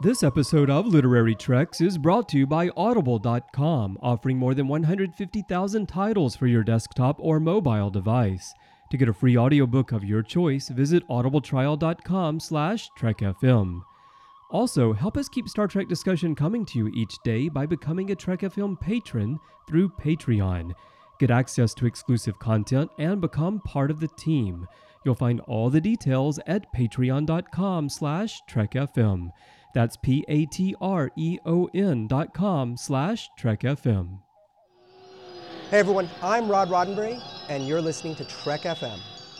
This episode of Literary Treks is brought to you by Audible.com, offering more than 150,000 titles for your desktop or mobile device. To get a free audiobook of your choice, visit audibletrial.com/TrekFM. Also, help us keep Star Trek discussion coming to you each day by becoming a Trek FM patron through Patreon. Get access to exclusive content and become part of the team. You'll find all the details at patreon.com/TrekFM. That's patreon.com/TrekFM. Hey everyone, I'm Rod Roddenberry, and you're listening to Trek FM.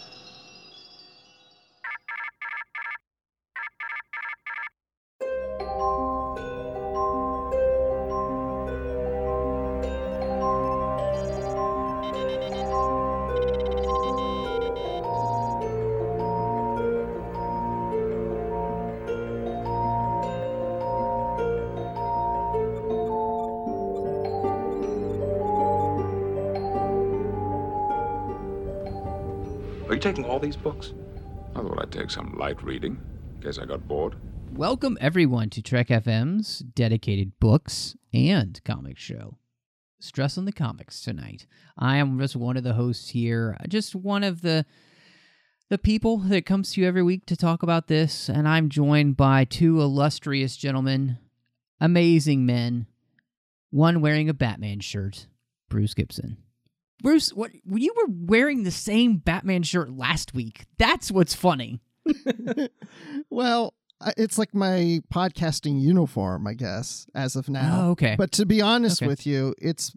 Are you taking all these books? I thought I'd take some light reading, in case I got bored. Welcome, everyone, to Trek FM's dedicated books and comics show. Stress on the comics tonight. I am just one of the hosts here, just one of the people that comes to you every week to talk about this, and I'm joined by two illustrious gentlemen, amazing men, one wearing a Batman shirt, Bruce Gibson. Bruce, what you were wearing the same Batman shirt last week. That's what's funny. Well, it's like my podcasting uniform, I guess, as of now. Oh, okay. But to be honest with you,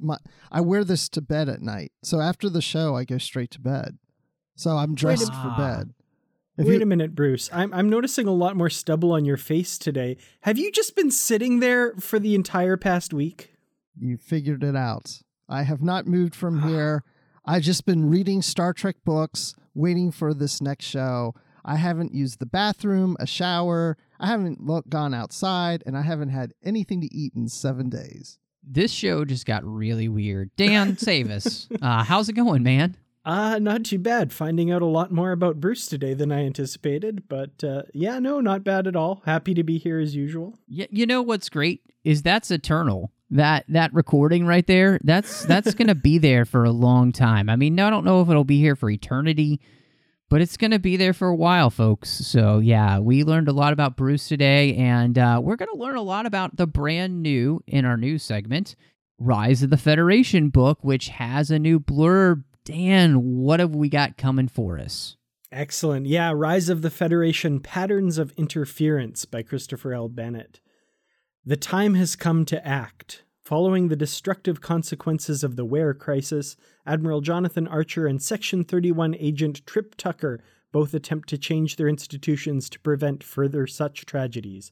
I wear this to bed at night. So after the show, I go straight to bed. So I'm dressed for bed. Wait a minute, Bruce. I'm noticing a lot more stubble on your face today. Have you just been sitting there for the entire past week? You figured it out. I have not moved from here. I've just been reading Star Trek books, waiting for this next show. I haven't used the bathroom, a shower. I haven't gone outside, and I haven't had anything to eat in 7 days. This show just got really weird. Dan, save us. How's it going, man? Not too bad. Finding out a lot more about Bruce today than I anticipated. But not bad at all. Happy to be here as usual. You know what's great is that's eternal. That recording right there, that's going to be there for a long time. I mean, I don't know if it'll be here for eternity, but it's going to be there for a while, folks. So, yeah, we learned a lot about Bruce today, and we're going to learn a lot about the brand new, in our news segment, Rise of the Federation book, which has a new blurb. Dan, what have we got coming for us? Excellent. Yeah, Rise of the Federation, Patterns of Interference by Christopher L. Bennett. The time has come to act. Following the destructive consequences of the Ware crisis, Admiral Jonathan Archer and Section 31 agent Trip Tucker both attempt to change their institutions to prevent further such tragedies.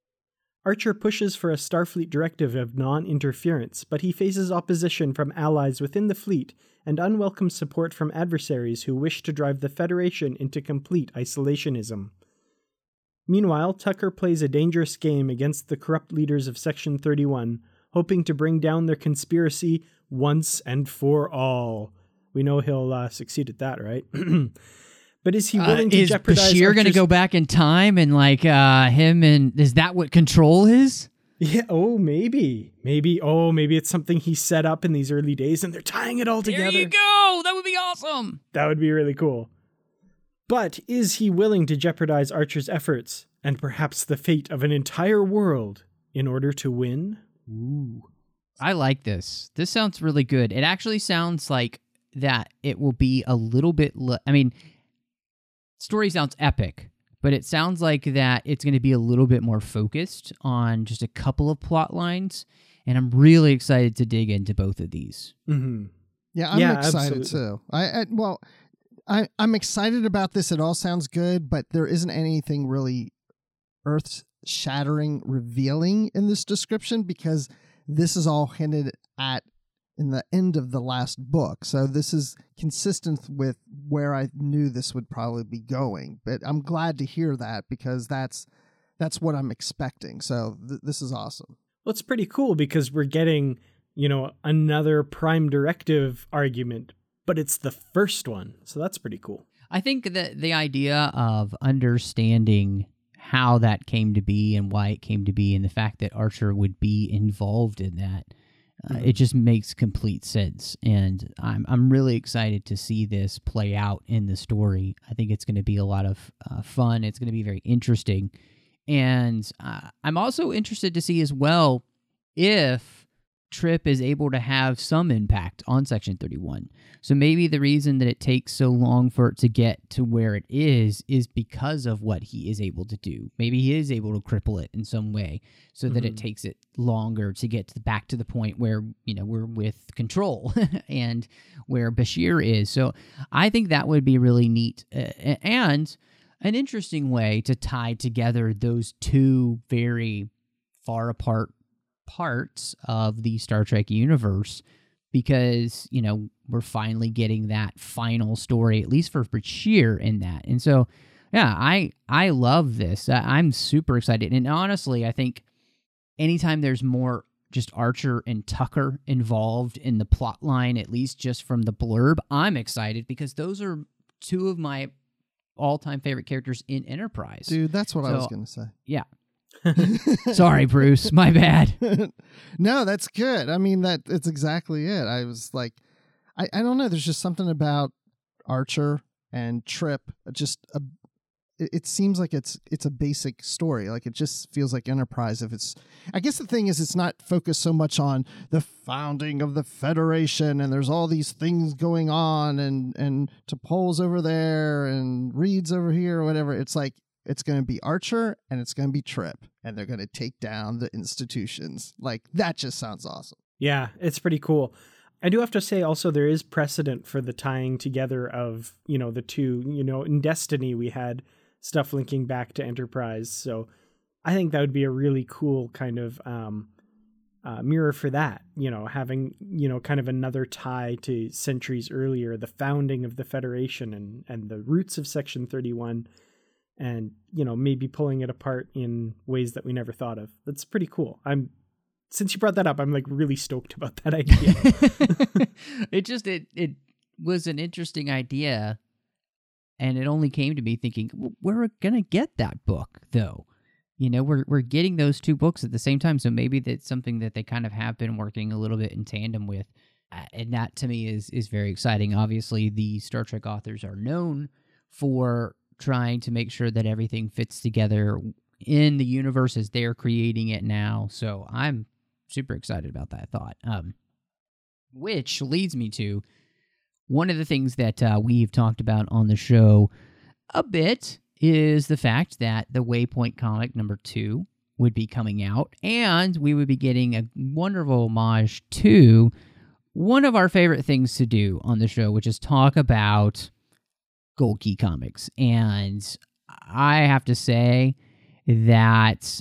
Archer pushes for a Starfleet directive of non-interference, but he faces opposition from allies within the fleet and unwelcome support from adversaries who wish to drive the Federation into complete isolationism. Meanwhile, Tucker plays a dangerous game against the corrupt leaders of Section 31, hoping to bring down their conspiracy once and for all. We know he'll succeed at that, right? But is he willing to jeopardize... Is Bashir going to go back in time and him and... Is that what Control is? Yeah, maybe. Maybe it's something he set up in these early days and they're tying it all together. There you go! That would be awesome! That would be really cool. But is he willing to jeopardize Archer's efforts and perhaps the fate of an entire world in order to win? Ooh. I like this. This sounds really good. It actually sounds like that it will be a little bit... story sounds epic, but it sounds like that it's going to be a little bit more focused on just a couple of plot lines, and I'm really excited to dig into both of these. Mm-hmm. Yeah, I'm excited too. I'm excited about this. It all sounds good, but there isn't anything really earth-shattering, revealing in this description because this is all hinted at in the end of the last book. So this is consistent with where I knew this would probably be going. But I'm glad to hear that because that's what I'm expecting. So this is awesome. Well, it's pretty cool because we're getting, another Prime Directive argument, but it's the first one. So that's pretty cool. I think that the idea of understanding how that came to be and why it came to be, and the fact that Archer would be involved in that. It just makes complete sense, and I'm really excited to see this play out in the story. I think it's going to be a lot of fun. It's going to be very interesting, and I'm also interested to see as well if Trip is able to have some impact on Section 31. So maybe the reason that it takes so long for it to get to where it is because of what he is able to do. Maybe he is able to cripple it in some way so that it takes it longer to get back to the point where, we're with Control and where Bashir is. So I think that would be really neat and an interesting way to tie together those two very far apart parts of the Star Trek universe, because we're finally getting that final story, at least for Bashir, in that. And so I love this. I'm super excited, and honestly I think anytime there's more just Archer and Tucker involved in the plot line, at least just from the blurb, I'm excited, because those are two of my all-time favorite characters in Enterprise. Dude, that's what I was gonna say. Yeah. Sorry, Bruce. My bad. No, that's good. I mean, it's exactly it. I was like, I don't know. There's just something about Archer and Trip. It seems like it's a basic story. Like, it just feels like Enterprise. I guess the thing is, it's not focused so much on the founding of the Federation and there's all these things going on and T'Pol's over there and Reed's over here or whatever. It's like, it's going to be Archer and it's going to be Trip, and they're going to take down the institutions. Like, that just sounds awesome. Yeah, it's pretty cool. I do have to say also there is precedent for the tying together of, the two. In Destiny we had stuff linking back to Enterprise. So I think that would be a really cool kind of mirror for that, having, kind of another tie to centuries earlier, the founding of the Federation and the roots of Section 31. And, maybe pulling it apart in ways that we never thought of. That's pretty cool. Since you brought that up, I'm like really stoked about that idea. It was an interesting idea, and it only came to me thinking, we're going to get that book though. We're getting those two books at the same time. So maybe that's something that they kind of have been working a little bit in tandem with. And that to me is very exciting. Obviously the Star Trek authors are known for trying to make sure that everything fits together in the universe as they're creating it now. So I'm super excited about that thought. Which leads me to one of the things that we've talked about on the show a bit is the fact that the Waypoint comic number 2 would be coming out, and we would be getting a wonderful homage to one of our favorite things to do on the show, which is talk about Gold Key Comics. And I have to say that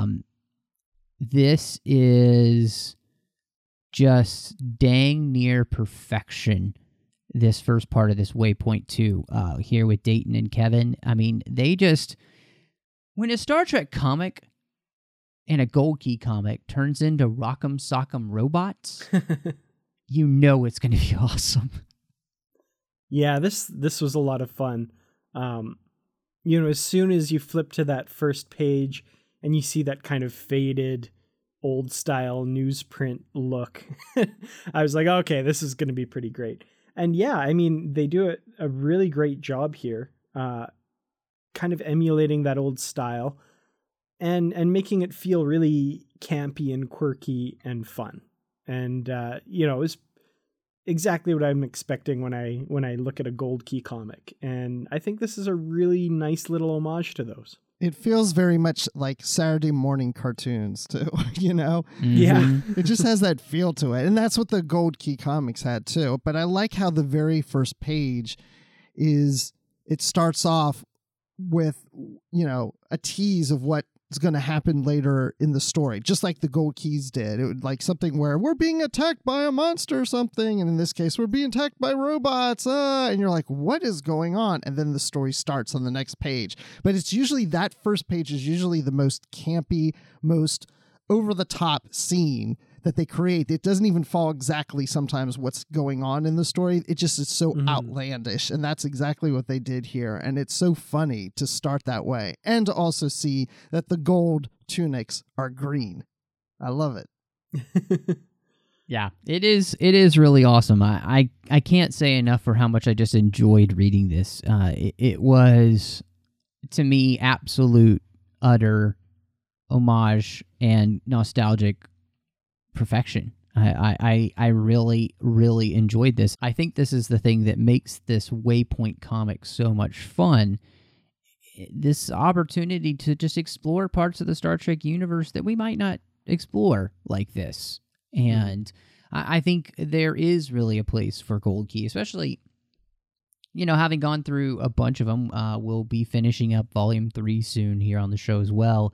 this is just dang near perfection, this first part of this Waypoint 2 here with Dayton and Kevin. I mean, when a Star Trek comic and a Gold Key comic turns into Rock'em Sock'em Robots, it's going to be awesome. Yeah, this was a lot of fun. As soon as you flip to that first page and you see that kind of faded, old style newsprint look, I was like, okay, this is going to be pretty great. And yeah, I mean, they do a really great job here, kind of emulating that old style and making it feel really campy and quirky and fun. And, it was exactly what I'm expecting when I look at a Gold Key comic. And I think this is a really nice little homage to those. It feels very much like Saturday morning cartoons too, Mm-hmm. Yeah. It just has that feel to it. And that's what the Gold Key comics had too. But I like how the very first page it starts off with, a tease of what is going to happen later in the story, just like the Gold Keys did. It would like something where we're being attacked by a monster or something, and in this case we're being attacked by robots, and you're like, what is going on? And then the story starts on the next page. But it's usually that first page is usually the most campy, most over the top scene that they create. It doesn't even follow exactly sometimes what's going on in the story. It just is so outlandish, and that's exactly what they did here. And it's so funny to start that way and to also see that the gold tunics are green. I love it. Yeah, it is really awesome. I can't say enough for how much I just enjoyed reading this. It was, to me, absolute, utter homage and nostalgic perfection. I really, really enjoyed this. I think this is the thing that makes this Waypoint comic so much fun. This opportunity to just explore parts of the Star Trek universe that we might not explore like this. And I think there is really a place for Gold Key, especially, having gone through a bunch of them. We'll be finishing up Volume 3 soon here on the show as well.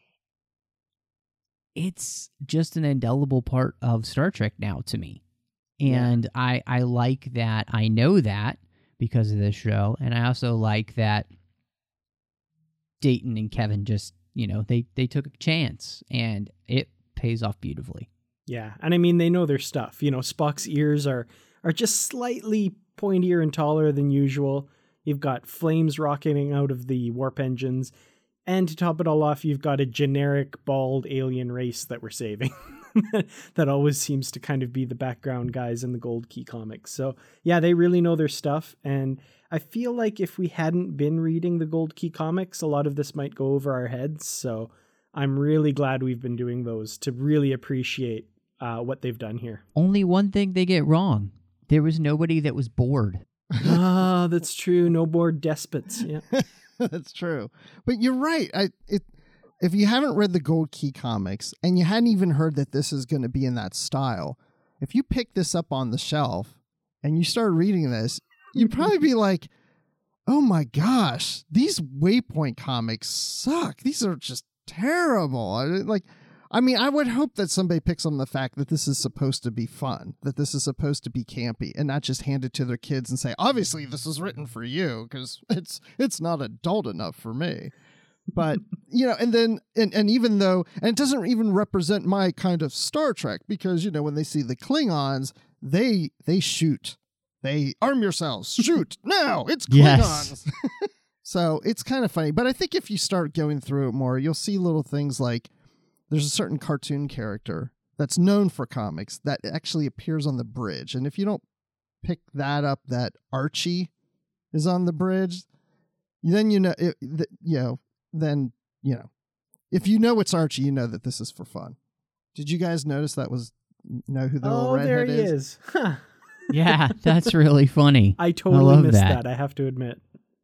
It's just an indelible part of Star Trek now to me. And I like that. I know that because of this show. And I also like that Dayton and Kevin just, they took a chance, and it pays off beautifully. Yeah, and I mean, they know their stuff. Spock's ears are just slightly pointier and taller than usual. You've got flames rocketing out of the warp engines. And to top it all off, you've got a generic bald alien race that we're saving. That always seems to kind of be the background guys in the Gold Key comics. So yeah, they really know their stuff. And I feel like if we hadn't been reading the Gold Key comics, a lot of this might go over our heads. So I'm really glad we've been doing those to really appreciate what they've done here. Only one thing they get wrong. There was nobody that was bored. Ah, that's true. No bored despots. Yeah. That's true. But you're right. If you haven't read the Gold Key comics and you hadn't even heard that this is going to be in that style, if you pick this up on the shelf and you start reading this, you'd probably be like, oh my gosh, these Waypoint comics suck. These are just terrible. I would hope that somebody picks on the fact that this is supposed to be fun, that this is supposed to be campy, and not just hand it to their kids and say, obviously this is written for you because it's not adult enough for me. But, and even though, and it doesn't even represent my kind of Star Trek because, when they see the Klingons, they shoot. They arm yourselves, shoot, now, it's Klingons. Yes. So it's kind of funny. But I think if you start going through it more, you'll see little things like, there's a certain cartoon character that's known for comics that actually appears on the bridge. And if you don't pick that up, that Archie is on the bridge, then if you know it's Archie, you know that this is for fun. Did you guys notice that was know who the little redhead is? Oh, there he is. Huh. Yeah, that's really funny. I totally missed that, I have to admit.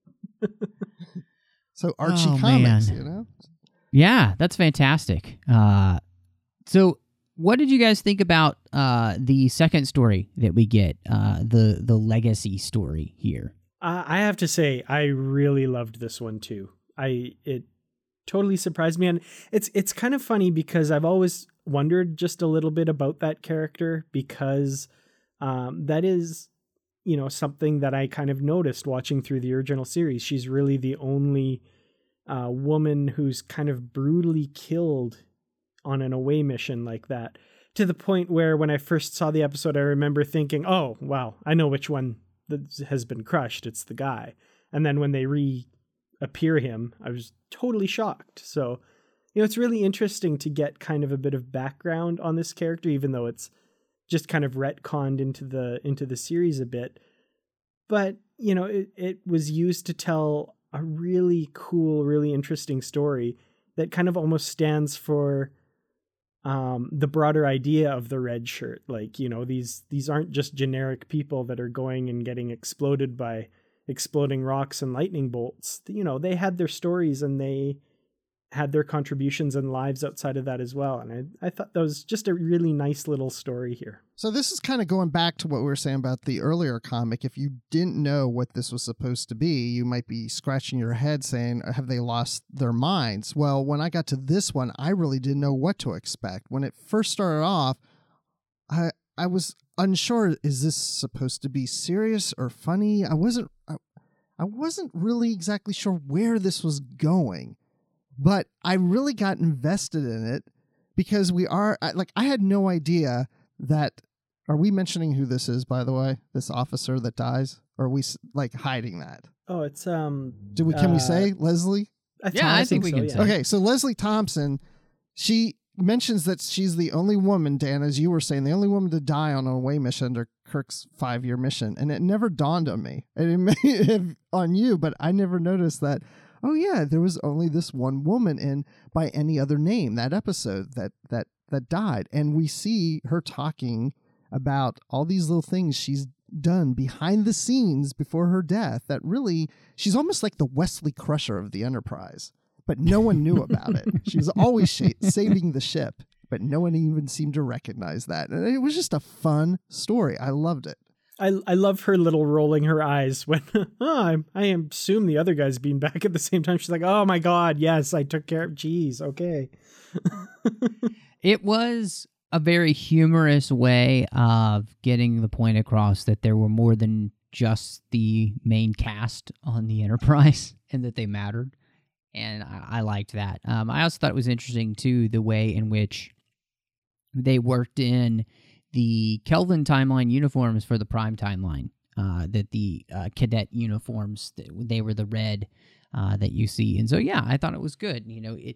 So Archie Comics, man. Yeah, that's fantastic. So what did you guys think about the second story that we get, the legacy story here? I have to say, I really loved this one too. It totally surprised me, and it's kind of funny because I've always wondered just a little bit about that character because that is, something that I kind of noticed watching through the original series. She's really the only woman who's kind of brutally killed on an away mission like that, to the point where when I first saw the episode, I remember thinking, oh, wow, I know which one that has been crushed. It's the guy. And then when they reappear him, I was totally shocked. So, it's really interesting to get kind of a bit of background on this character, even though it's just kind of retconned into the series a bit. But, it was used to tell a really cool, really interesting story that kind of almost stands for the broader idea of the red shirt. Like, these aren't just generic people that are going and getting exploded by exploding rocks and lightning bolts. They had their stories and they had their contributions and lives outside of that as well. And I thought that was just a really nice little story here. So this is kind of going back to what we were saying about the earlier comic. If you didn't know what this was supposed to be, you might be scratching your head saying, have they lost their minds? Well, when I got to this one, I really didn't know what to expect. When it first started off, I was unsure, is this supposed to be serious or funny? I wasn't really exactly sure where this was going. But I really got invested in it because I had no idea that. Are we mentioning who this is, by the way? This officer that dies? Or are we hiding that? Oh, it's Can we say Leslie? I think we can say. Okay, so Leslie Thompson, she mentions that she's the only woman, Dan, as you were saying, the only woman to die on an away mission under Kirk's 5-year mission, and it never dawned on me. And it may have on you, but I never noticed that. Oh yeah, there was only this one woman in by any other name that episode that died, and we see her talking about all these little things she's done behind the scenes before her death that really, she's almost like the Wesley Crusher of the Enterprise, but no one knew about it. She was always saving the ship, but no one even seemed to recognize that. And it was just a fun story. I loved it. I love her little rolling her eyes when I assume the other guy's being back at the same time. She's like, oh my God, yes, I took care of, geez, okay. It was a very humorous way of getting the point across that there were more than just the main cast on the Enterprise and that they mattered. And I liked that. I also thought it was interesting, too, the way in which they worked in the Kelvin timeline uniforms for the Prime timeline, that the cadet uniforms, they were the red that you see. And so, yeah, I thought it was good. You know,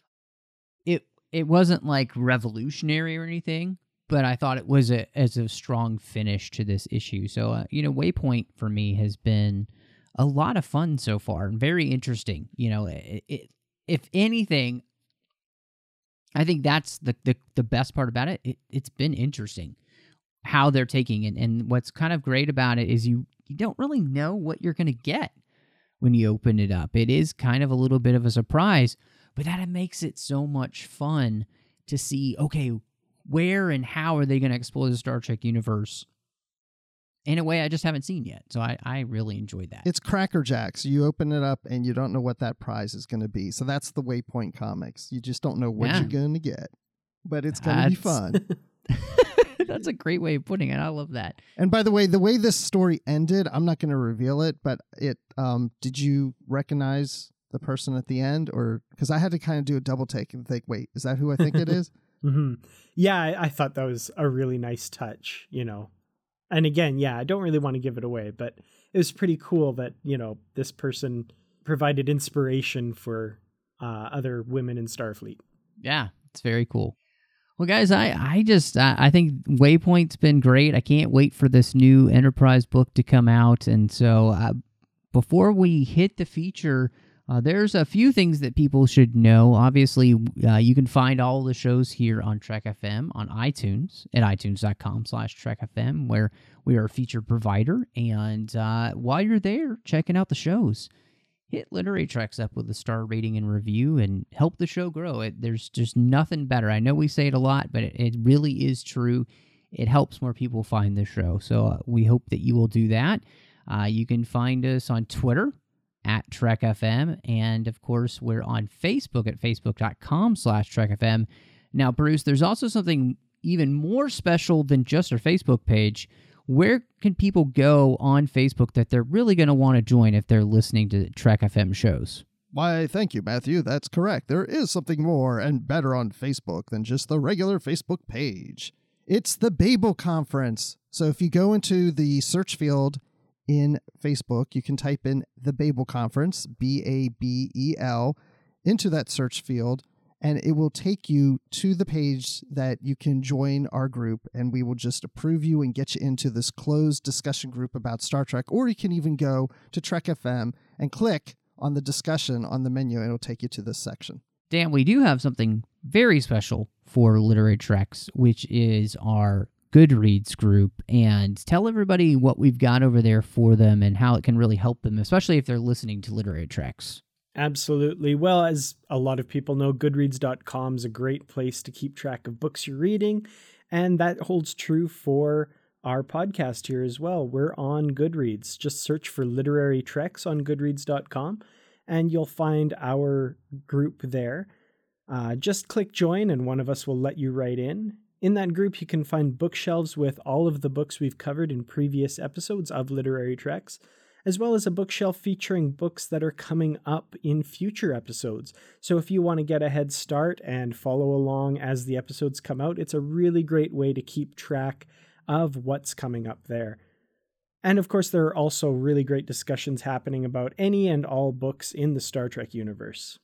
it wasn't like revolutionary or anything, but I thought it was as a strong finish to this issue. So, Waypoint for me has been a lot of fun so far and very interesting. You know, if anything, I think that's the best part about it. It's been interesting how they're taking it. And what's kind of great about it is you don't really know what you're going to get when you open it up. It is kind of a little bit of a surprise, but that makes it so much fun to see, okay, where and how are they going to explore the Star Trek universe in a way I just haven't seen yet. So I really enjoyed that. It's Cracker Jacks. You open it up and you don't know what that prize is going to be. So that's the Waypoint comics. You just don't know what you're going to get, but it's going to be fun. That's a great way of putting it. I love that. And by the way this story ended, I'm not going to reveal it, but it did you recognize the person at the end? Or because I had to kind of do a double take and think, wait, is that who I think it is? Mm-hmm. Yeah, I thought that was a really nice touch, And again, yeah, I don't really want to give it away, but it was pretty cool that, this person provided inspiration for other women in Starfleet. Yeah, it's very cool. Well, guys, I think Waypoint's been great. I can't wait for this new Enterprise book to come out. And so before we hit the feature, there's a few things that people should know. Obviously, you can find all the shows here on Trek FM on iTunes at itunes.com/TrekFM, where we are a featured provider. And while you're there checking out the shows, hit Literary Treks up with a star rating and review and help the show grow. There's just nothing better. I know we say it a lot, but it really is true. It helps more people find the show. So we hope that you will do that. You can find us on Twitter at Trek FM. And of course, we're on Facebook at facebook.com/Trek FM. Now, Bruce, there's also something even more special than just our Facebook page. Where can people go on Facebook that they're really going to want to join if they're listening to Trek FM shows? Why, thank you, Matthew. That's correct. There is something more and better on Facebook than just the regular Facebook page. It's the Babel Conference. So if you go into the search field in Facebook, you can type in the Babel Conference, Babel, into that search field, and it will take you to the page that you can join our group, and we will just approve you and get you into this closed discussion group about Star Trek. Or you can even go to Trek FM and click on the discussion on the menu, and it'll take you to this section. Dan, we do have something very special for Literary Treks, which is our Goodreads group, and tell everybody what we've got over there for them and how it can really help them, especially if they're listening to Literary Treks. Absolutely. Well, as a lot of people know, Goodreads.com is a great place to keep track of books you're reading, and that holds true for our podcast here as well. We're on Goodreads. Just search for Literary Treks on Goodreads.com, and you'll find our group there. Just click join, and one of us will let you right in. In that group, you can find bookshelves with all of the books we've covered in previous episodes of Literary Treks, as well as a bookshelf featuring books that are coming up in future episodes. So if you want to get a head start and follow along as the episodes come out, it's a really great way to keep track of what's coming up there. And of course, there are also really great discussions happening about any and all books in the Star Trek universe.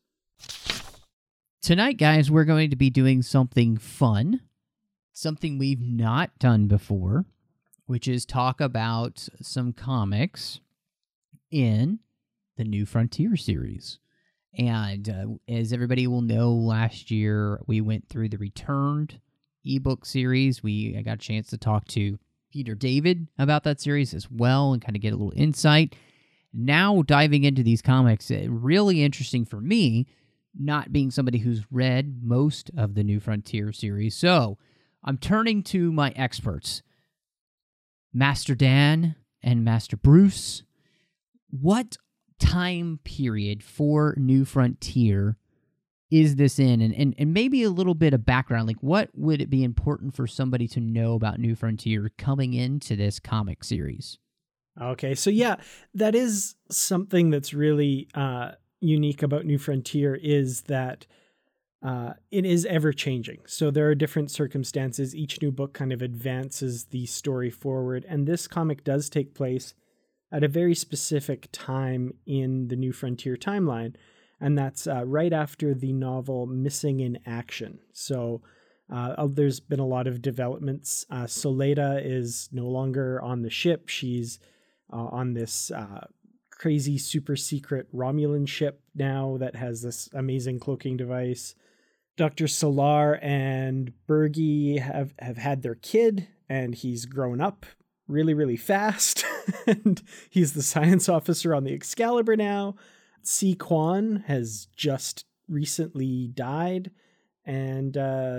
Tonight, guys, we're going to be doing something fun, something we've not done before, which is talk about some comics in the New Frontier series. And as everybody will know, last year we went through the Returned ebook series. I got a chance to talk to Peter David about that series as well and kind of get a little insight. Now diving into these comics, really interesting for me, not being somebody who's read most of the New Frontier series. So I'm turning to my experts, Master Dan and Master Bruce. What time period for New Frontier is this in? And maybe a little bit of background, like what would it be important for somebody to know about New Frontier coming into this comic series? Okay, so yeah, that is something that's really unique about New Frontier, is that it is ever-changing. So there are different circumstances. Each new book kind of advances the story forward, and this comic does take place at a very specific time in the New Frontier timeline, and that's right after the novel Missing in Action. So there's been a lot of developments. Soleda is no longer on the ship. She's on this crazy super secret Romulan ship now that has this amazing cloaking device. Dr. Solar and Bergie have had their kid, and he's grown up really, really fast. And he's the science officer on the Excalibur now. C. Quan has just recently died, and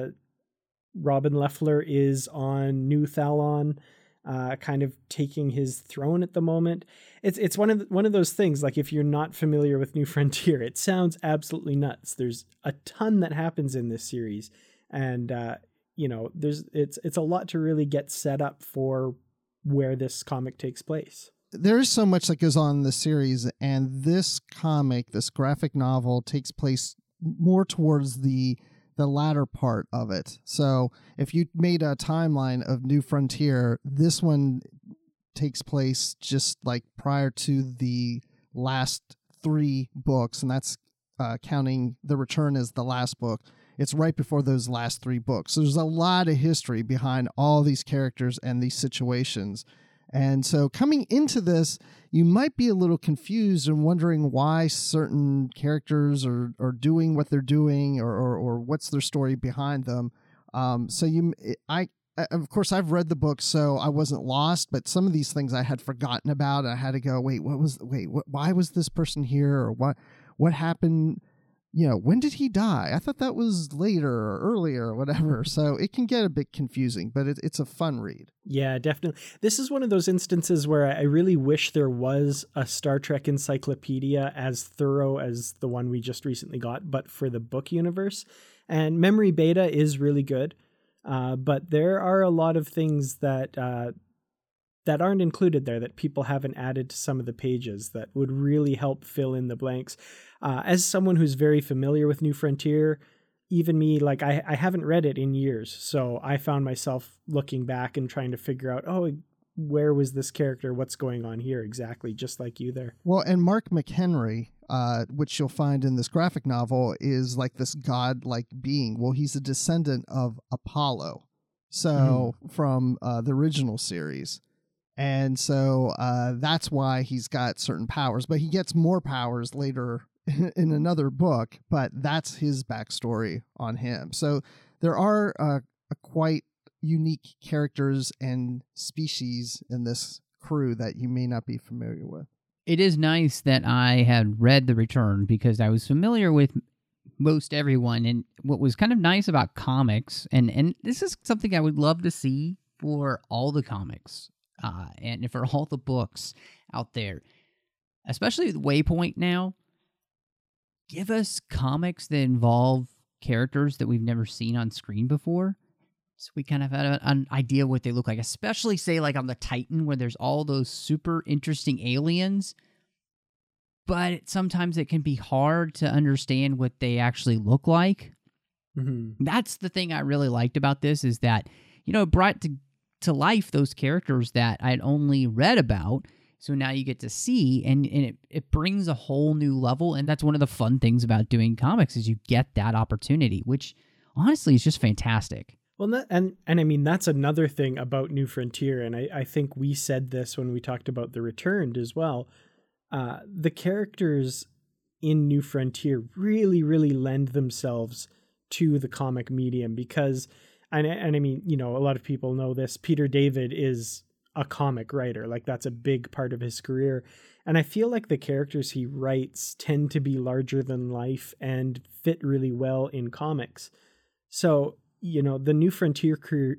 Robin Leffler is on New Thalon, kind of taking his throne at the moment. It's one of those things, like if you're not familiar with New Frontier, it sounds absolutely nuts. There's a ton that happens in this series, and it's a lot to really get set up for where this comic takes place. There is so much that goes on in the series, and this comic, this graphic novel, takes place more towards the latter part of it. So if you made a timeline of New Frontier, this one takes place just like prior to the last 3 books, and that's counting The Return as the last book. It's right before those last 3 books. So there's a lot of history behind all these characters and these situations. And so coming into this, you might be a little confused and wondering why certain characters are doing what they're doing, or what's their story behind them. Of course, I've read the book, so I wasn't lost, but some of these things I had forgotten about. I had to go, why was this person here? Or what happened? When did he die? I thought that was later or earlier or whatever. So it can get a bit confusing, but it's a fun read. Yeah, definitely. This is one of those instances where I really wish there was a Star Trek encyclopedia as thorough as the one we just recently got, but for the book universe. And Memory Beta is really good, but there are a lot of things that aren't included there, that people haven't added to some of the pages, that would really help fill in the blanks. As someone who's very familiar with New Frontier, even me, like I haven't read it in years. So I found myself looking back and trying to figure out, where was this character? What's going on here exactly? Just like you there. Well, and Mark McHenry, which you'll find in this graphic novel, is like this god-like being. Well, he's a descendant of Apollo. So from the original series. And so that's why he's got certain powers, but he gets more powers later in another book, but that's his backstory on him. So there are quite unique characters and species in this crew that you may not be familiar with. It is nice that I had read The Return, because I was familiar with most everyone, and what was kind of nice about comics, and this is something I would love to see for all the comics, and for all the books out there, especially with Waypoint now. Give us comics that involve characters that we've never seen on screen before. So we kind of had an idea what they look like, especially say like on the Titan where there's all those super interesting aliens. But sometimes it can be hard to understand what they actually look like. Mm-hmm. That's the thing I really liked about this is that, it brought to life those characters that I'd only read about. So now you get to see, and it brings a whole new level. And that's one of the fun things about doing comics is you get that opportunity, which honestly is just fantastic. Well, and I mean, that's another thing about New Frontier. And I think we said this when we talked about The Returned as well. The characters in New Frontier really, really lend themselves to the comic medium because, and I mean, a lot of people know this, Peter David is a comic writer. Like that's a big part of his career. And I feel like the characters he writes tend to be larger than life and fit really well in comics. So, the New Frontier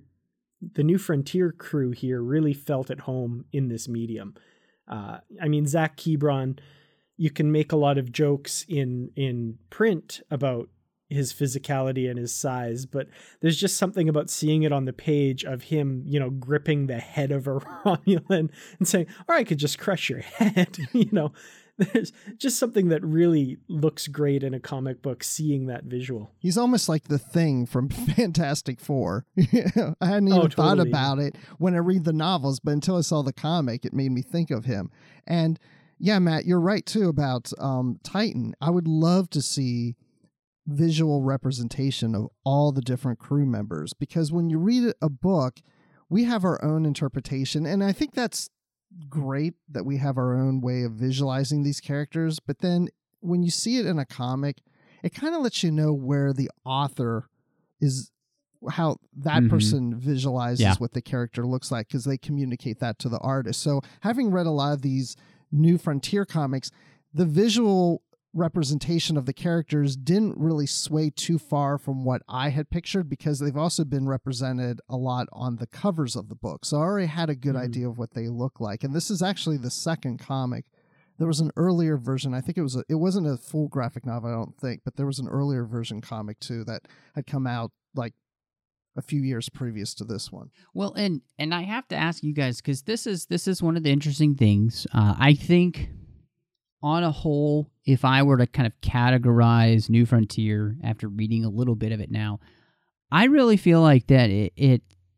crew here really felt at home in this medium. I mean, Zach Kebron, you can make a lot of jokes in print about his physicality and his size, but there's just something about seeing it on the page of him, gripping the head of a Romulan and saying, or I could just crush your head. There's just something that really looks great in a comic book, seeing that visual. He's almost like the Thing from Fantastic Four. I hadn't even thought about it when I read the novels, but until I saw the comic, it made me think of him. And yeah, Matt, you're right too about Titan. I would love to see visual representation of all the different crew members, because when you read a book, we have our own interpretation, and I think that's great that we have our own way of visualizing these characters. But then when you see it in a comic, it kind of lets you know where the author is, how that person visualizes what the character looks like, because they communicate that to the artist. So having read a lot of these New Frontier comics, the visual representation of the characters didn't really sway too far from what I had pictured, because they've also been represented a lot on the covers of the book. So I already had a good idea of what they look like. And this is actually the second comic. There was an earlier version. I think it wasn't a full graphic novel, I don't think, but there was an earlier version comic too that had come out like a few years previous to this one. Well, and I have to ask you guys, because this is one of the interesting things. I think on a whole, if I were to kind of categorize New Frontier after reading a little bit of it now, I really feel like that it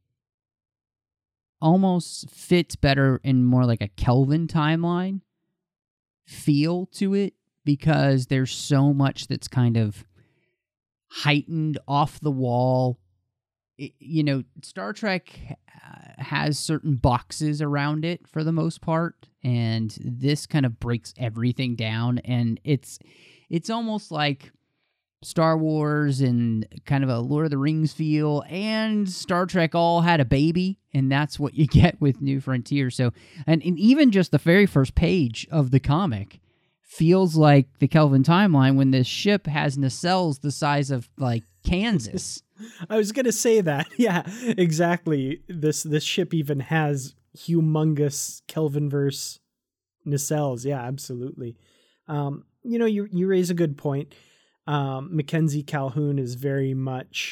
almost fits better in more like a Kelvin timeline feel to it, because there's so much that's kind of heightened, off the wall. Star Trek has certain boxes around it for the most part, and this kind of breaks everything down, and it's almost like Star Wars and kind of a Lord of the Rings feel, and Star Trek all had a baby, and that's what you get with New Frontier. So, and even just the very first page of the comic feels like the Kelvin timeline when this ship has nacelles the size of like Kansas. I was going to say that. Yeah, exactly. This ship even has humongous Kelvinverse nacelles. Yeah, absolutely. You raise a good point. Mackenzie Calhoun is very much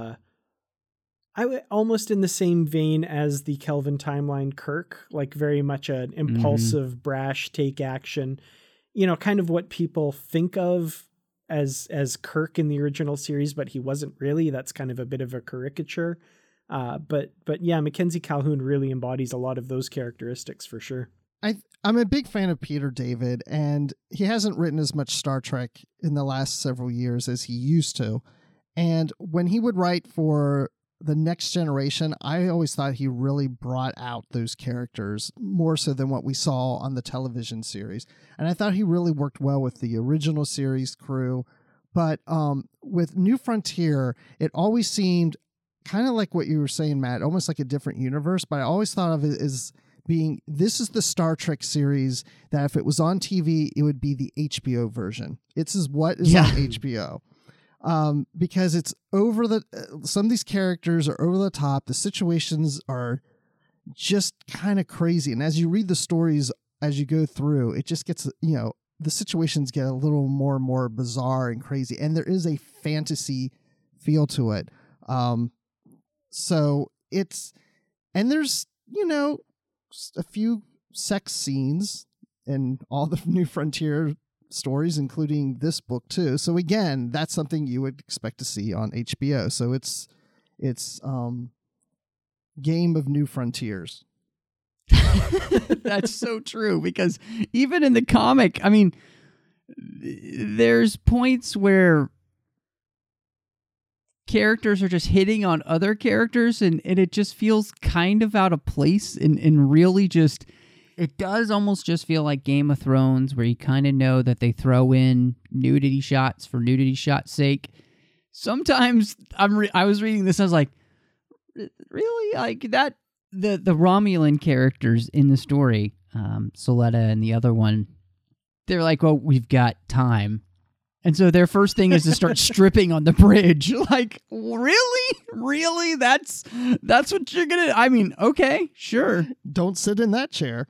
almost in the same vein as the Kelvin timeline Kirk, like very much an impulsive, brash take action. Kind of what people think of as Kirk in the original series, but he wasn't really. That's kind of a bit of a caricature. But yeah, Mackenzie Calhoun really embodies a lot of those characteristics for sure. I'm a big fan of Peter David, and he hasn't written as much Star Trek in the last several years as he used to. And when he would write for The Next Generation, I always thought he really brought out those characters more so than what we saw on the television series. And I thought he really worked well with the original series crew. But with New Frontier, it always seemed kind of like what you were saying, Matt, almost like a different universe. But I always thought of it as being, this is the Star Trek series that if it was on TV, it would be the HBO version. It's what is on HBO. Because it's some of these characters are over the top. The situations are just kind of crazy. And as you read the stories, as you go through, it just gets, the situations get a little more and more bizarre and crazy. And there is a fantasy feel to it. So there's, a few sex scenes in all the New Frontier stories, including this book too. So again, that's something you would expect to see on HBO. So it's Game of New Frontiers. That's so true, because even in the comic, I mean, there's points where characters are just hitting on other characters, and it just feels kind of out of place, and really just, it does almost just feel like Game of Thrones, where you kind of know that they throw in nudity shots for nudity shot's sake. Sometimes I was reading this, and I was like, really? Like that, the Romulan characters in the story, Soletta and the other one, they're like, well, we've got time. And so their first thing is to start stripping on the bridge. Like, really? That's what you're gonna, I mean, okay, sure. Don't sit in that chair.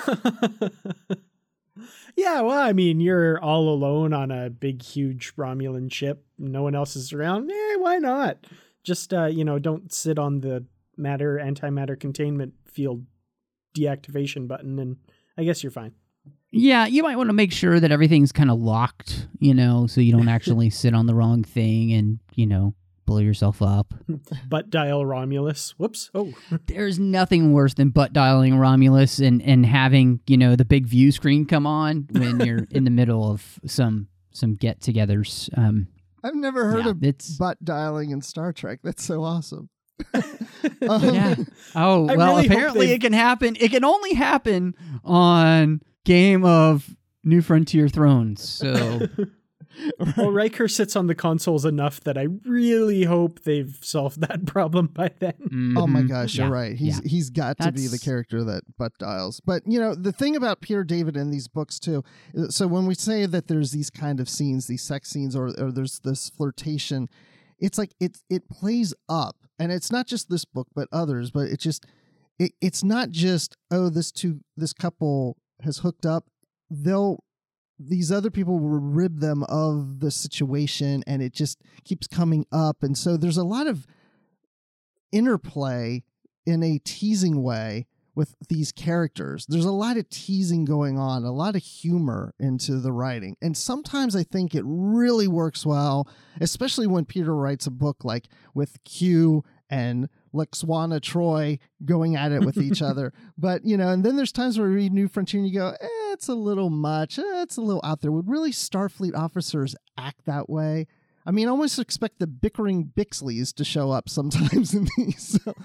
Yeah, well, I mean, you're all alone on a big, huge Romulan ship. No one else is around. Why not? Just, don't sit on the antimatter containment field deactivation button, and I guess you're fine. Yeah, you might want to make sure that everything's kind of locked, so you don't actually sit on the wrong thing and, blow yourself up. Butt dial Romulus. Whoops. Oh. There's nothing worse than butt dialing Romulus and having, the big view screen come on when you're in the middle of some get-togethers. I've never heard of butt dialing in Star Trek. That's so awesome. Yeah. Oh, well, really apparently it can happen. It can only happen on Game of New Frontier Thrones. So, well, Riker sits on the consoles enough that I really hope they've solved that problem by then. Mm-hmm. Oh my gosh, you're right. He's got to be the character that butt dials. But the thing about Peter David in these books too. So when we say that there's these kind of scenes, these sex scenes, or there's this flirtation, it's like it plays up, and it's not just this book but others. But it's not just this couple has hooked up. These other people will rib them of the situation, and it just keeps coming up. And so there's a lot of interplay in a teasing way with these characters. There's a lot of teasing going on, a lot of humor into the writing. And sometimes I think it really works well, especially when Peter writes a book like with Q and Lwaxana Troi going at it with each other. But, and then there's times where we read New Frontier and you go, it's a little much. It's a little out there. Would really Starfleet officers act that way? I mean, I almost expect the bickering Bixleys to show up sometimes in these. So.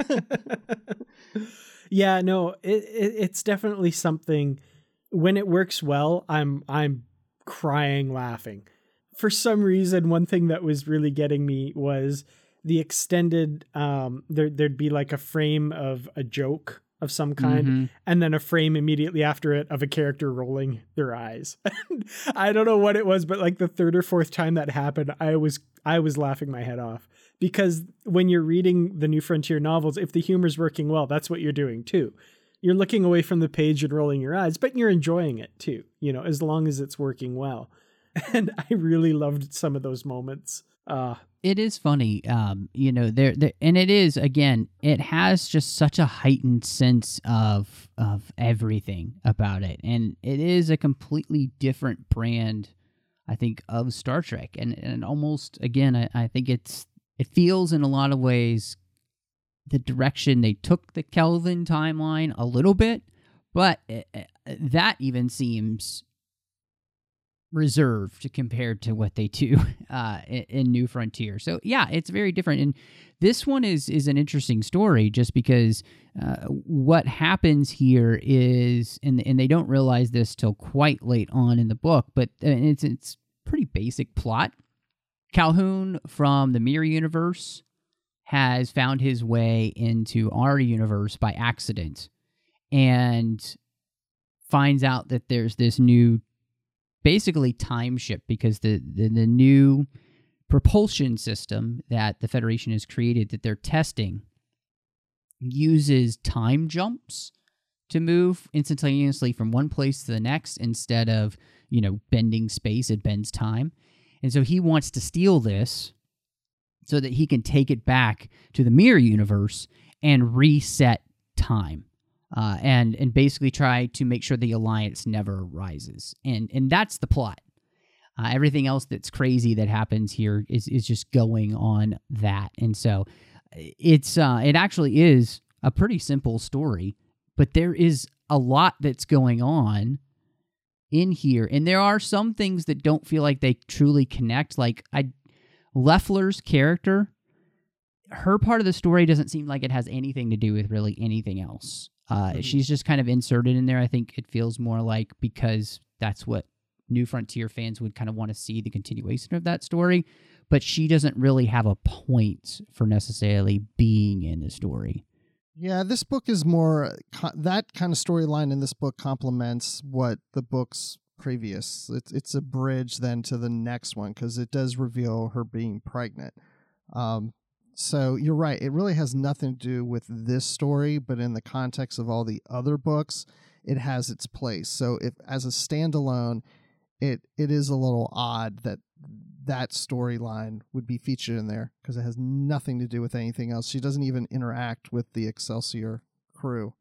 Yeah, no, it's definitely something. When it works well, I'm crying laughing. For some reason, one thing that was really getting me was the extended, there'd be like a frame of a joke of some kind, and then a frame immediately after it of a character rolling their eyes. I don't know what it was, but like the third or fourth time that happened, I was laughing my head off, because when you're reading the New Frontier novels, if the humor's working well, that's what you're doing too. You're looking away from the page and rolling your eyes, but you're enjoying it too, as long as it's working well. And I really loved some of those moments. It is funny, there, and it is, again, it has just such a heightened sense of everything about it, and it is a completely different brand, I think, of Star Trek, and almost, again, I think it feels in a lot of ways the direction they took the Kelvin timeline a little bit, but that even seems reserved compared to what they do in New Frontier. So yeah, it's very different. And this one is an interesting story just because what happens here is, and they don't realize this till quite late on in the book, but it's pretty basic plot. Calhoun from the Mirror universe has found his way into our universe by accident and finds out that there's this new basically time ship, because the new propulsion system that the Federation has created that they're testing uses time jumps to move instantaneously from one place to the next instead of, bending space, it bends time. And so he wants to steal this so that he can take it back to the mirror universe and reset time, and basically try to make sure the Alliance never rises. And that's the plot. Everything else that's crazy that happens here is just going on that. And so it actually is a pretty simple story, but there is a lot that's going on in here. And there are some things that don't feel like they truly connect. Like Leffler's character, her part of the story doesn't seem like it has anything to do with really anything else. She's just kind of inserted in there. I think it feels more like because that's what New Frontier fans would kind of want to see, the continuation of that story, but she doesn't really have a point for necessarily being in the story. Yeah, this book is more, that kind of storyline in this book complements what the book's previous. It's a bridge then to the next one because it does reveal her being pregnant. So you're right. It really has nothing to do with this story, but in the context of all the other books, it has its place. So if as a standalone, it is a little odd that storyline would be featured in there because it has nothing to do with anything else. She doesn't even interact with the Excelsior crew.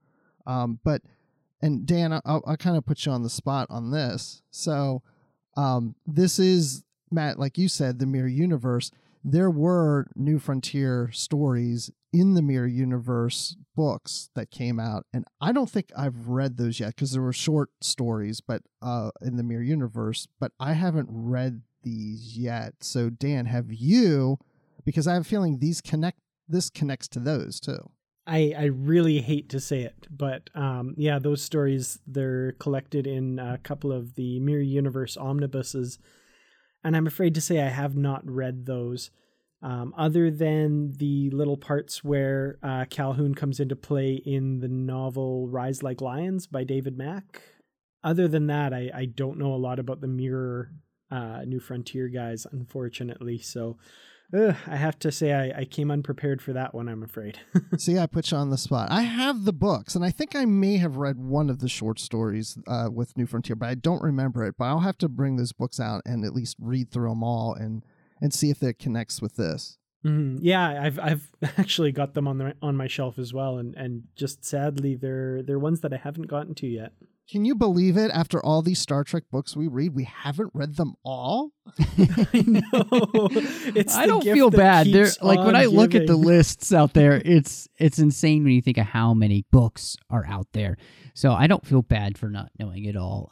And Dan, I'll kind of put you on the spot on this. So this is, Matt, like you said, the Mirror Universe. There were New Frontier stories in the Mirror Universe books that came out, and I don't think I've read those yet because there were short stories, but in the Mirror Universe. But I haven't read these yet. So Dan, have you? Because I have a feeling this connects to those too. I really hate to say it, but yeah, those stories, they're collected in a couple of the Mirror Universe omnibuses. And I'm afraid to say I have not read those, other than the little parts where Calhoun comes into play in the novel Rise Like Lions by David Mack. Other than that, I don't know a lot about the Mirror New Frontier guys, unfortunately. So I have to say I came unprepared for that one, I'm afraid. See, I put you on the spot. I have the books, and I think I may have read one of the short stories with New Frontier, but I don't remember it. But I'll have to bring those books out and at least read through them all and see if it connects with this. Mm-hmm. Yeah, I've actually got them on my shelf as well, and just sadly they're ones that I haven't gotten to yet. Can you believe it? After all these Star Trek books we read, we haven't read them all? I know. I don't feel bad. There, like when I look at the lists out there, it's insane when you think of how many books are out there. So I don't feel bad for not knowing it all.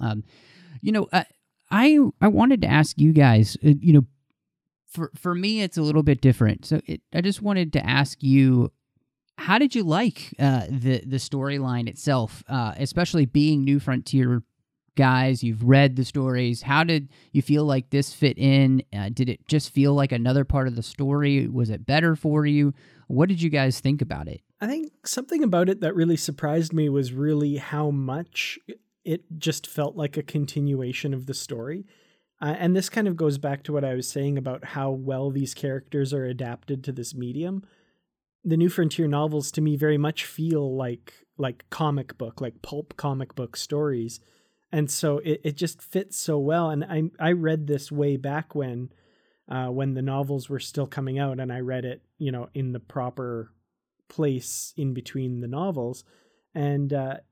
I wanted to ask you guys. For me, it's a little bit different. So I just wanted to ask you, how did you like the storyline itself, especially being New Frontier guys? You've read the stories. How did you feel like this fit in? Did it just feel like another part of the story? Was it better for you? What did you guys think about it? I think something about it that really surprised me was really how much it just felt like a continuation of the story. And this kind of goes back to what I was saying about how well these characters are adapted to this medium. The New Frontier novels to me very much feel like comic book, like pulp comic book stories. And so it just fits so well. And I read this way back when the novels were still coming out, and I read it, in the proper place in between the novels. And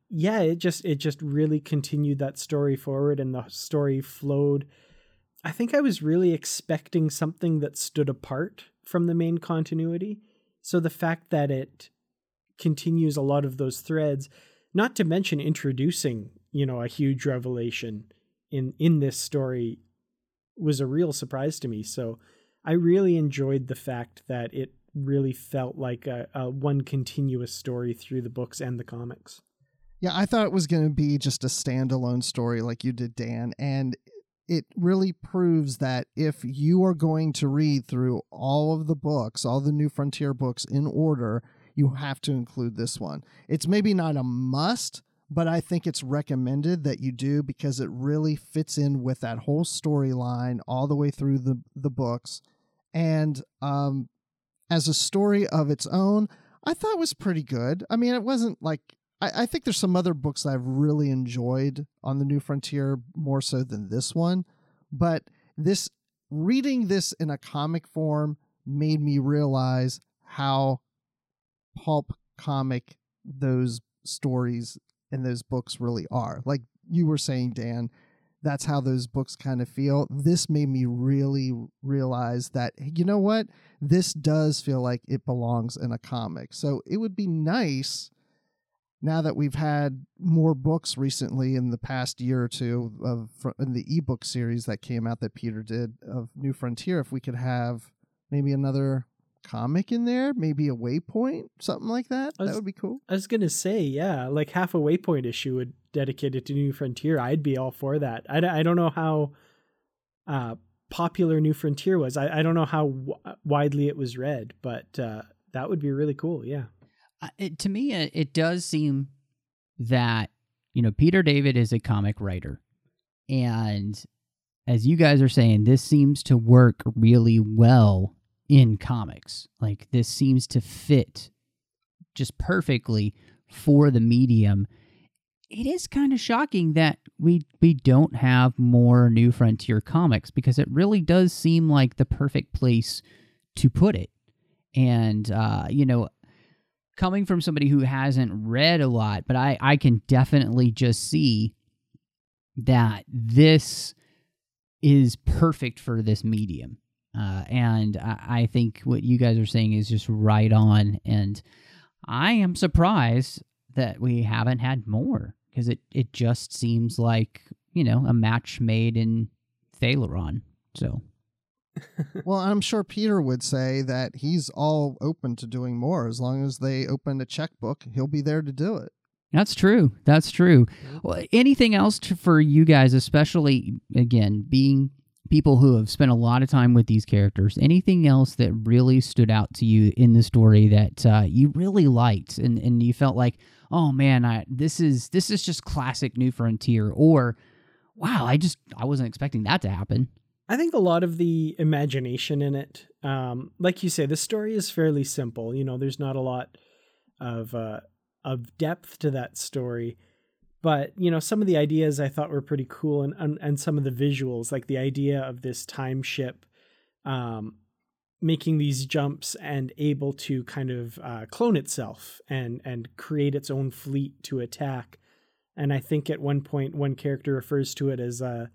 it just really continued that story forward, and the story flowed. I think I was really expecting something that stood apart from the main continuity. So the fact that it continues a lot of those threads, not to mention introducing, a huge revelation in this story, was a real surprise to me. So I really enjoyed the fact that it really felt like a one continuous story through the books and the comics. Yeah, I thought it was going to be just a standalone story like you did, Dan. And it really proves that if you are going to read through all of the books, all the New Frontier books in order, you have to include this one. It's maybe not a must, but I think it's recommended that you do because it really fits in with that whole storyline all the way through the books. And as a story of its own, I thought it was pretty good. I mean, it wasn't like, I think there's some other books I've really enjoyed on the New Frontier more so than this one, but reading this in a comic form made me realize how pulp comic those stories and those books really are. Like you were saying, Dan, that's how those books kind of feel. This made me really realize that, you know what? This does feel like it belongs in a comic. So it would be nice, now that we've had more books recently in the past year or two in the ebook series that came out that Peter did of New Frontier, if we could have maybe another comic in there, maybe a Waypoint, something like that. That would be cool. I was gonna say, yeah, like half a Waypoint issue would dedicate it to New Frontier. I'd be all for that. I don't know how popular New Frontier was. I don't know how widely it was read, but that would be really cool. Yeah. To me, it does seem that, Peter David is a comic writer. And as you guys are saying, this seems to work really well in comics. Like, this seems to fit just perfectly for the medium. It is kind of shocking that we don't have more New Frontier comics, because it really does seem like the perfect place to put it. And, coming from somebody who hasn't read a lot, but I can definitely just see that this is perfect for this medium. And I think what you guys are saying is just right on. And I am surprised that we haven't had more, because it just seems like, a match made in Thalaron. So. Well, I'm sure Peter would say that he's all open to doing more. As long as they open a checkbook, he'll be there to do it. That's true. That's true. Well, anything else for you guys, especially, again, being people who have spent a lot of time with these characters, anything else that really stood out to you in the story that you really liked and you felt like, oh man, this is just classic New Frontier, or wow, I wasn't expecting that to happen? I think a lot of the imagination in it, like you say, the story is fairly simple. There's not a lot of depth to that story, but some of the ideas I thought were pretty cool, and some of the visuals, like the idea of this time ship making these jumps and able to kind of clone itself and create its own fleet to attack. And I think at one point, one character refers to it as a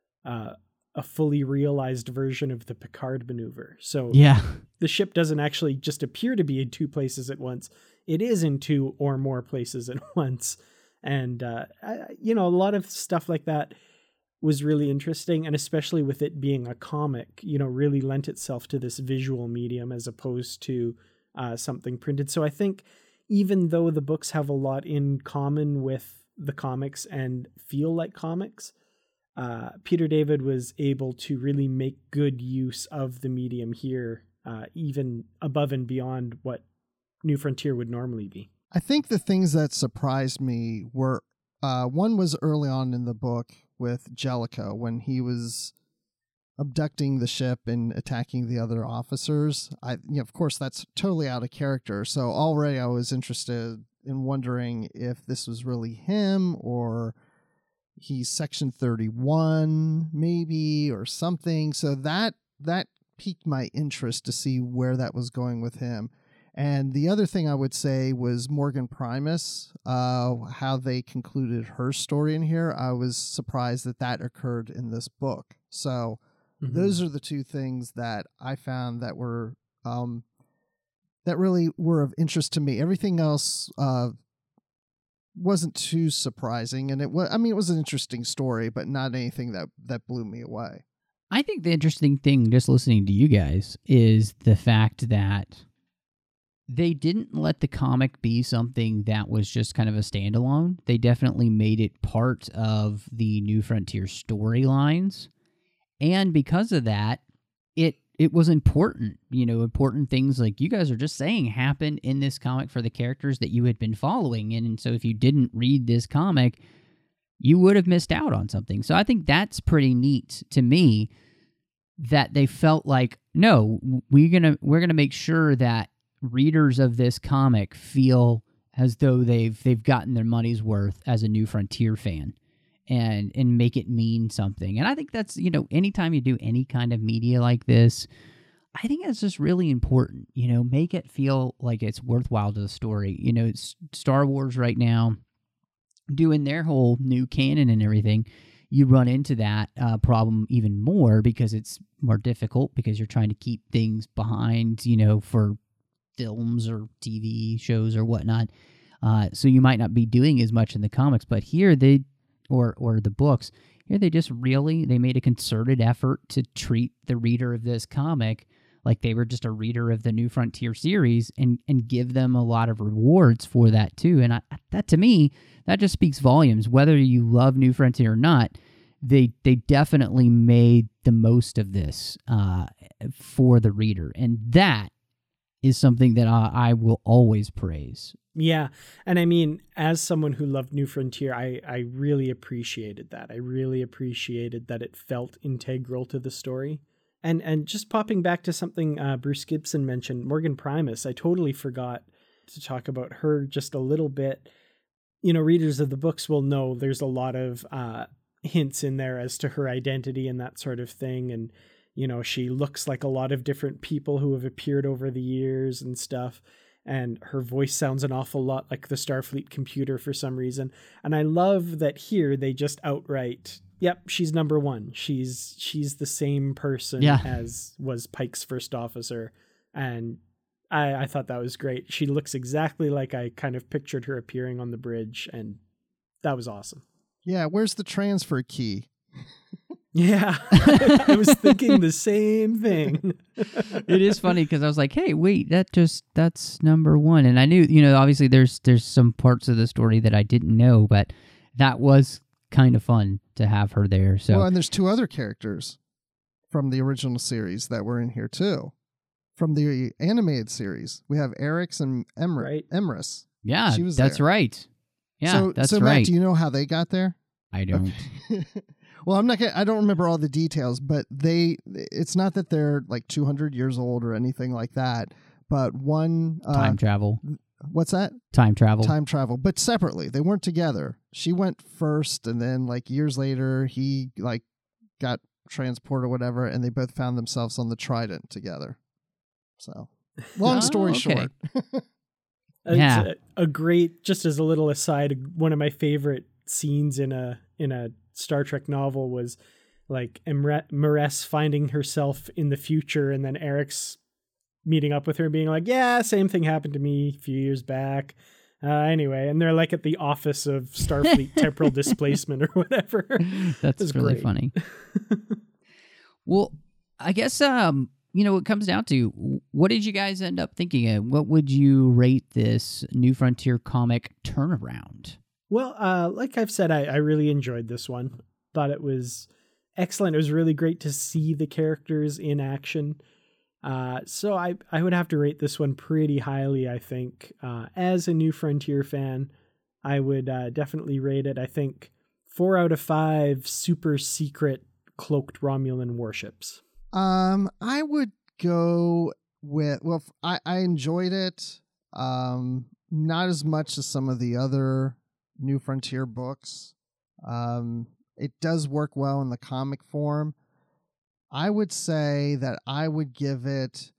fully realized version of the Picard maneuver. So yeah, the ship doesn't actually just appear to be in two places at once. It is in two or more places at once. And, a lot of stuff like that was really interesting. And especially with it being a comic, really lent itself to this visual medium as opposed to something printed. So I think even though the books have a lot in common with the comics and feel like comics, Peter David was able to really make good use of the medium here, even above and beyond what New Frontier would normally be. I think the things that surprised me were, one was early on in the book with Jellicoe, when he was abducting the ship and attacking the other officers. Of course, that's totally out of character. So already I was interested in wondering if this was really him, or he's Section 31 maybe, or something. So that piqued my interest to see where that was going with him. And the other thing I would say was Morgan Primus, how they concluded her story in here. I was surprised that occurred in this book. So those are the two things that I found that were that really were of interest to me. Everything else wasn't too surprising, and it was an interesting story, but not anything that blew me away. I think the interesting thing, just listening to you guys, is the fact that they didn't let the comic be something that was just kind of a standalone. They definitely made it part of the New Frontier storylines. And because of that, it was important. Important things like you guys are just saying happened in this comic for the characters that you had been following. And so if you didn't read this comic, you would have missed out on something. So I think that's pretty neat to me, that they felt like, no, we're gonna make sure that readers of this comic feel as though they've gotten their money's worth as a New Frontier fan, and make it mean something. And I think that's, anytime you do any kind of media like this, I think that's just really important, make it feel like it's worthwhile to the story. Star Wars right now, doing their whole new canon and everything, you run into that problem even more because it's more difficult because you're trying to keep things behind, for films or TV shows or whatnot. So you might not be doing as much in the comics, but here or the books, here they made a concerted effort to treat the reader of this comic like they were just a reader of the New Frontier series and give them a lot of rewards for that too. And that to me, that just speaks volumes. Whether you love New Frontier or not, they definitely made the most of this for the reader. And that is something that I will always praise. Yeah. And I mean, as someone who loved New Frontier, I really appreciated that. I really appreciated that it felt integral to the story. And just popping back to something Bruce Gibson mentioned, Morgan Primus, I totally forgot to talk about her just a little bit. Readers of the books will know there's a lot of hints in there as to her identity and that sort of thing. And, she looks like a lot of different people who have appeared over the years and stuff. And her voice sounds an awful lot like the Starfleet computer for some reason. And I love that here they just outright, yep, she's number one. She's the same person as was Pike's first officer. And I thought that was great. She looks exactly like I kind of pictured her appearing on the bridge, and that was awesome. Yeah, where's the transfer key? Yeah, I was thinking the same thing. It is funny because I was like, hey, wait, that's number one. And I knew, obviously there's some parts of the story that I didn't know, but that was kind of fun to have her there. So, well, and there's two other characters from the original series that were in here too. From the animated series, we have Erix and Emrys. Yeah, she was that's there. Right. Yeah, that's so right. Matt, do you know how they got there? I don't. Okay. Well, I don't remember all the details, but it's not that they're like 200 years old or anything like that, but one... time travel. What's that? Time travel. Time travel, but separately. They weren't together. She went first, and then like years later, he like got transported or whatever, and they both found themselves on the Trident together. So, long story short. Yeah. It's a great, just as a little aside, one of my favorite scenes in a Star Trek novel was like Maress finding herself in the future, and then Eric's meeting up with her and being like, yeah, same thing happened to me a few years back. Anyway, and they're like at the office of Starfleet temporal displacement or whatever. That's really funny. Well, I guess, it comes down to, what did you guys end up thinking of? What would you rate this New Frontier comic turnaround? Well, like I've said, I really enjoyed this one. Thought it was excellent. It was really great to see the characters in action. So I would have to rate this one pretty highly, I think. As a New Frontier fan, I would definitely rate it, I think, 4 out of 5 super secret cloaked Romulan warships. I would go with, I enjoyed it. Not as much as some of the other New Frontier books. It does work well in the comic form. I would say that I would give it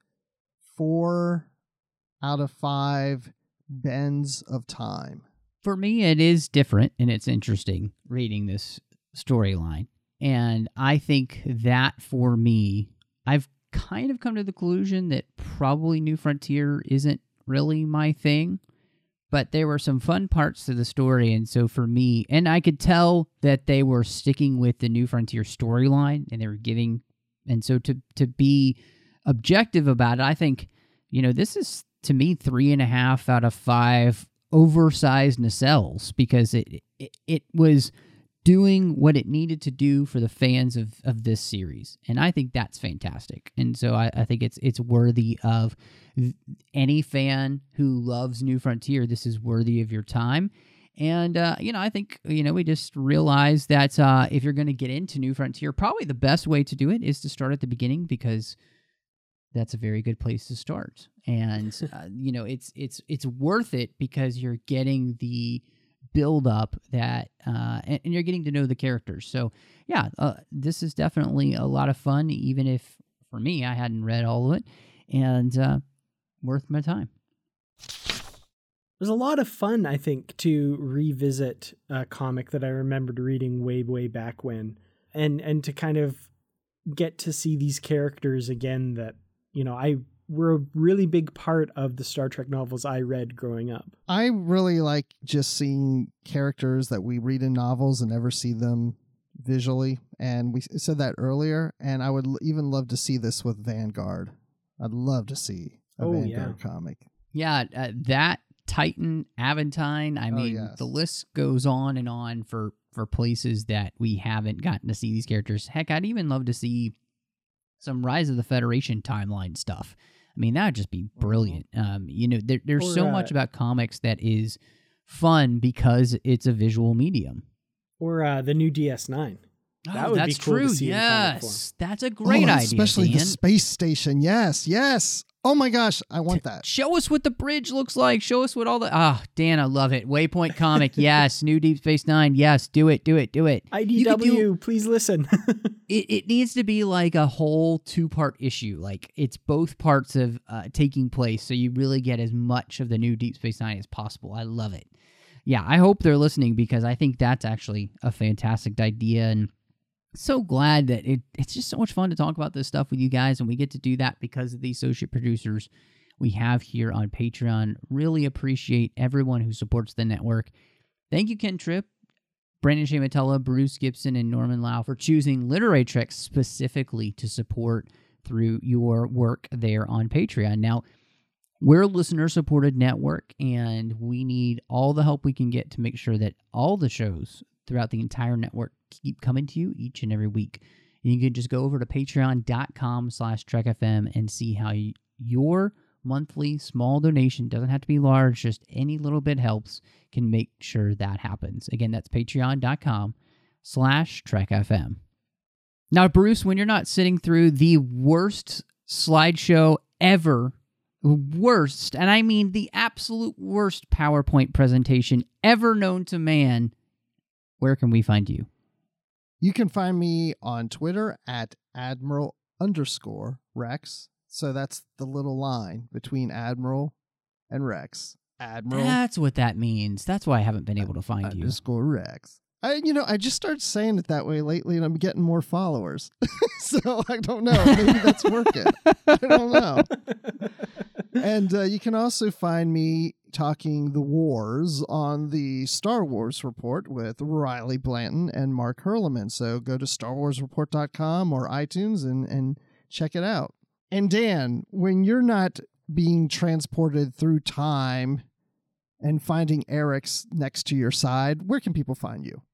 4 out of 5 bends of time. For me, it is different, and it's interesting reading this storyline. And I think that for me, I've kind of come to the conclusion that probably New Frontier isn't really my thing. But there were some fun parts to the story, and so for me, and I could tell that they were sticking with the New Frontier storyline, and they were giving, and so to be objective about it, I think, this is, to me, 3.5 out of 5 oversized nacelles, because it was doing what it needed to do for the fans of this series, and I think that's fantastic. And so I think it's worthy of any fan who loves New Frontier. This is worthy of your time. And I think we just realized that if you're going to get into New Frontier, probably the best way to do it is to start at the beginning, because that's a very good place to start. And it's worth it because you're getting the build up that and you're getting to know the characters. So yeah, this is definitely a lot of fun, even if for me, I hadn't read all of it, and worth my time. It was a lot of fun, I think, to revisit a comic that I remembered reading way, way back when, and to kind of get to see these characters again that, were a really big part of the Star Trek novels I read growing up. I really like just seeing characters that we read in novels and never see them visually. And we said that earlier, and I would even love to see this with Vanguard. I'd love to see a Vanguard comic. Yeah, that Titan, Aventine, the list goes on for places that we haven't gotten to see these characters. Heck, I'd even love to see some Rise of the Federation timeline stuff. I mean, that would just be brilliant. There's so much about comics that is fun because it's a visual medium. Or the new DS9. That would be cool true. To see in comic form. That's a great idea, especially Dan. the space station. Yes. Oh my gosh, I want that. Show us what the bridge looks like. Show us what all the... Dan, I love it. Waypoint comic, yes. New Deep Space Nine, yes. Do it. IDW, please listen. It needs to be like a whole 2-part issue. Like, it's both parts of taking place, so you really get as much of the new Deep Space Nine as possible. I love it. Yeah, I hope they're listening because I think that's actually a fantastic idea, and so glad that it's just so much fun to talk about this stuff with you guys, and we get to do that because of the associate producers we have here on Patreon. Really appreciate everyone who supports the network. Thank you, Ken Tripp, Brandon Shamatella, Bruce Gibson, and Norman Lau for choosing Literary Trek specifically to support through your work there on Patreon. Now, we're a listener-supported network, and we need all the help we can get to make sure that all the shows throughout the entire network keep coming to you each and every week. You can just go over to patreon.com/TrekFM and see how your monthly small donation, doesn't have to be large, just any little bit helps, can make sure that happens. Again, that's patreon.com/TrekFM. Now, Bruce, when you're not sitting through the worst slideshow ever, worst, and I mean the absolute worst PowerPoint presentation ever known to man, where can we find you? You can find me on Twitter at Admiral_Rex. So that's the little line between Admiral and Rex. Admiral. That's what that means. That's why I haven't been able to find you. _Rex. I just started saying it that way lately, and I'm getting more followers. So I don't know. Maybe that's working. I don't know. And you can also find me talking the wars on the Star Wars Report with Riley Blanton and Mark Hurleman. So go to StarWarsReport.com or iTunes and check it out. And Dan, when you're not being transported through time and finding Eric's next to your side, where can people find you?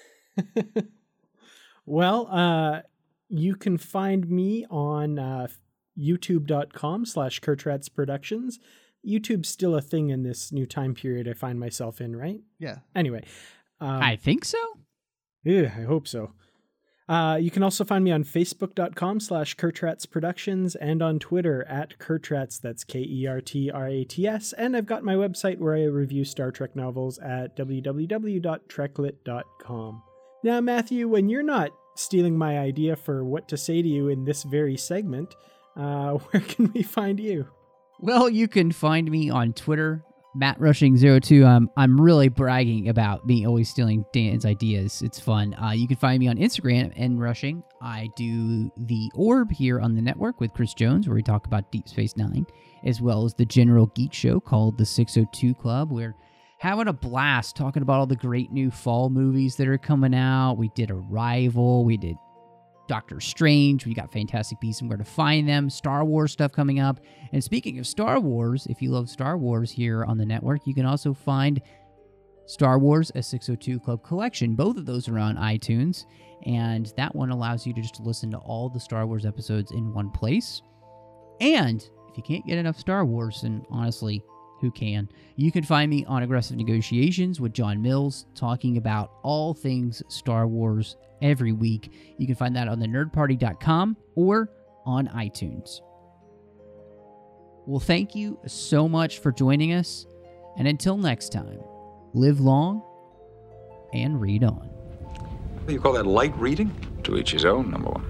Well, you can find me on youtube.com/Kurtratz Productions. YouTube's still a thing in this new time period I find myself in, right? Yeah. Anyway. I think so. Yeah, I hope so. You can also find me on facebook.com/Kurtratz Productions and on Twitter at Kurtratz, that's KERTRATS. And I've got my website where I review Star Trek novels at www.treklit.com. Now, Matthew, when you're not stealing my idea for what to say to you in this very segment, where can we find you? Well, you can find me on Twitter, MattRushing02. I'm really bragging about me always stealing Dan's ideas. It's fun. You can find me on Instagram, nrushing. I do the Orb here on the network with Chris Jones, where we talk about Deep Space Nine, as well as the General Geek Show called the 602 Club. We're having a blast talking about all the great new fall movies that are coming out. We did Arrival. We did Doctor Strange. We got Fantastic Beasts and Where to Find Them. Star Wars stuff coming up. And speaking of Star Wars, if you love Star Wars here on the network, you can also find Star Wars a 602 Club collection. Both of those are on iTunes, and that one allows you to just listen to all the Star Wars episodes in one place. And if you can't get enough Star Wars, and honestly, who can? You can find me on Aggressive Negotiations with John Mills, talking about all things Star Wars every week. You can find that on thenerdparty.com or on iTunes. Well, thank you so much for joining us, and until next time, live long and read on. What do you call that, light reading? To each his own, number one.